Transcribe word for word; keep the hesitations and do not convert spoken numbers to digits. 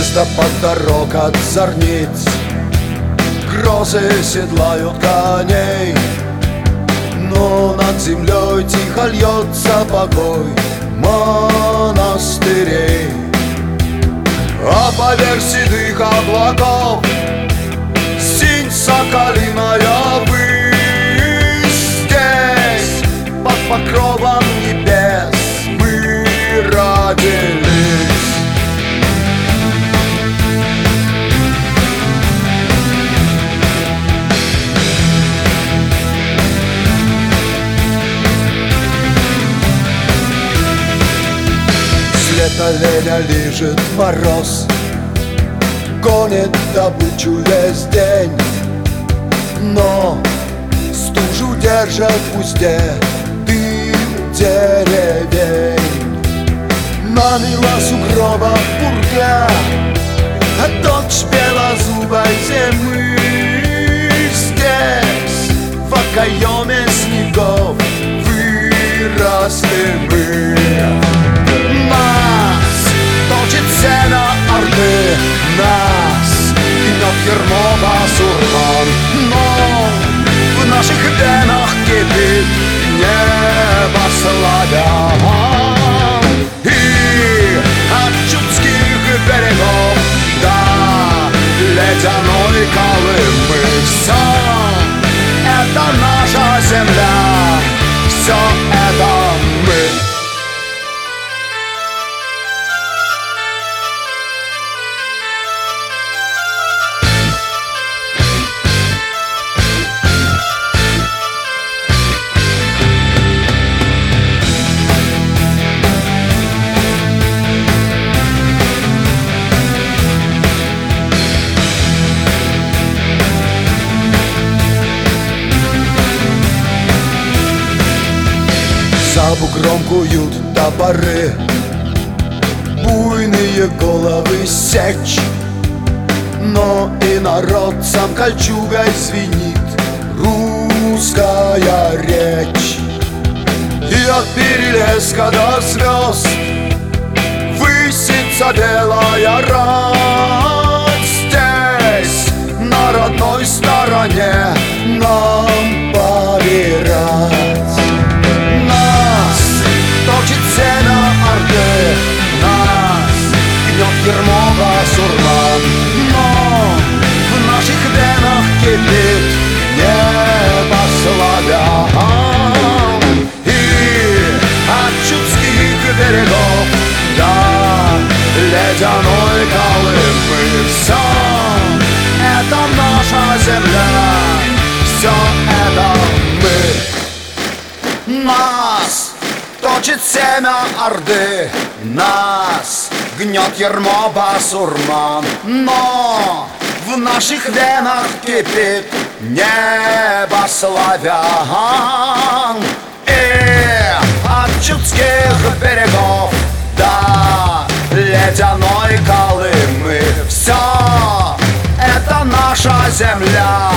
Звездопад дорог от зорниц, грозы седлают коней, но над землей тихо льется покой монастырей. А поверх седых облаков синь соколиная высь. Здесь под покровом небес мы родились. С лета леня лежит мороз, гонит добычу весь день, но стужу держат в узде дым деревень. Намела сугроба буря, а дочь белозубой зимы. Здесь в окоеме снегов выросли мы. Нас точит семя орды, нас гнет ермо басурман, но в наших венах кипит небо славян. И от чудских берегов до ледяной Колымы все это наша земля, все это мы. За бугром куют топоры, буйные головы сечь, но и народцам кольчугой звенит русская речь. И от Перелеска до звезд высится белая рать. Здесь, на родной стороне, нам помирать. Точит семя орды, нас гнет ермо басурман, но в наших венах кипит небо славян. И от чудских берегов до ледяной Колымы все это наша земля, все это мы. Нас точит семя орды, нас гнет ермо басурман, но в наших венах кипит небо славян. И от чудских берегов до ледяной Колымы все это наша земля,